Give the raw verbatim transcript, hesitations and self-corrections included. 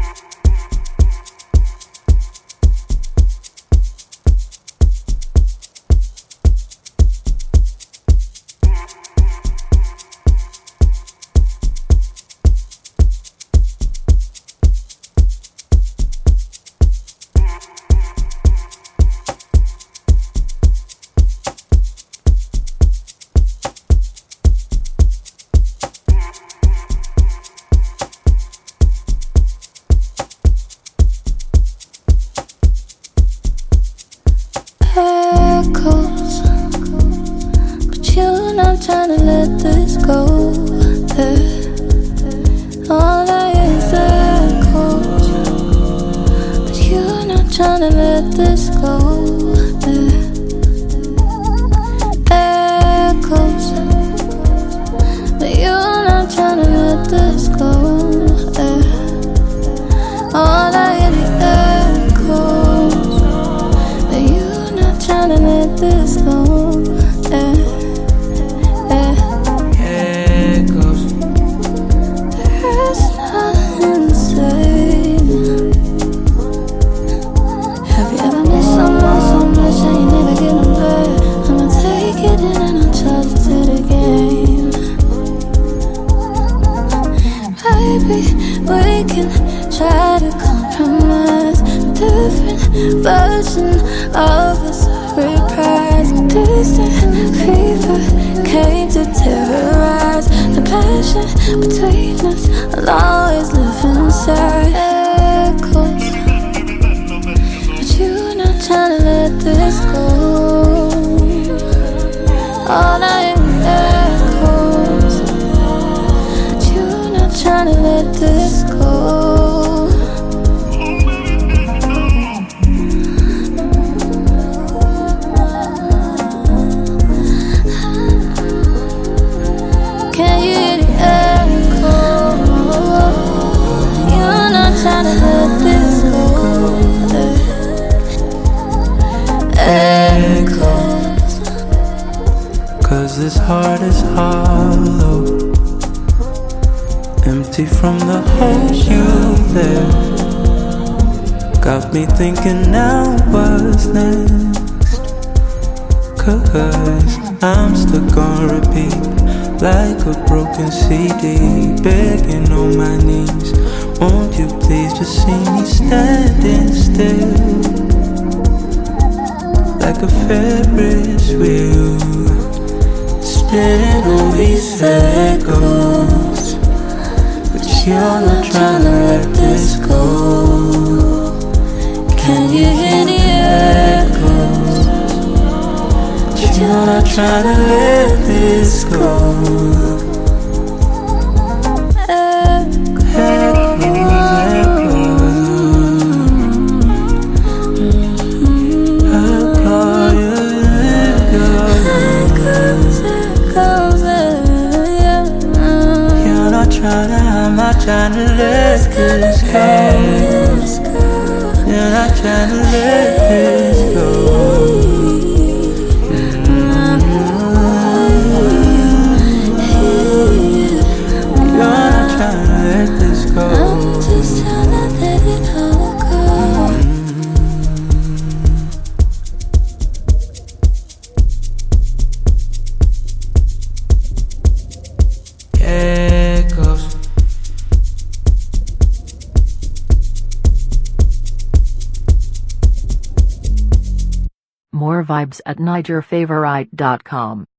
Echoes, but you're not trying to let this go. Yeah. All I hear is echoes, but you're not trying to let this go. Yeah. Echoes, but you're not trying to let this go. Yeah. All I hear is echoes, but you're not trying to let this go. Yeah. Yeah. Echoes. There's nothing insane. Have you ever missed someone so much that you never get them back? I'ma take it in and I'll charge it to the game. Maybe we can try to compromise a different version of us. Reprise distant fever came to terrorize. The passion between us will always live inside. Echoes, but you're not trying to let this go. All I hear is echoes, but you're not trying to let this go. Can you hear the echo? You're not trying to let this go. Echoes. Cause this heart is hollow, empty from the hole you left. Got me thinking now what's next. Cause I'm stuck on repeat, like a broken C D, begging on my knees. Won't you please just see me standing still, like a Ferris wheel, spinning on these echoes. But you're not trying to let this go. Can you hear the echoes? But you're not trying to let this go. I'm not trying to let this go. You're not trying to let this go. You're not trying to let this go. I'm just trying to let it all go. Echoes. More vibes at Niger Favorite dot com.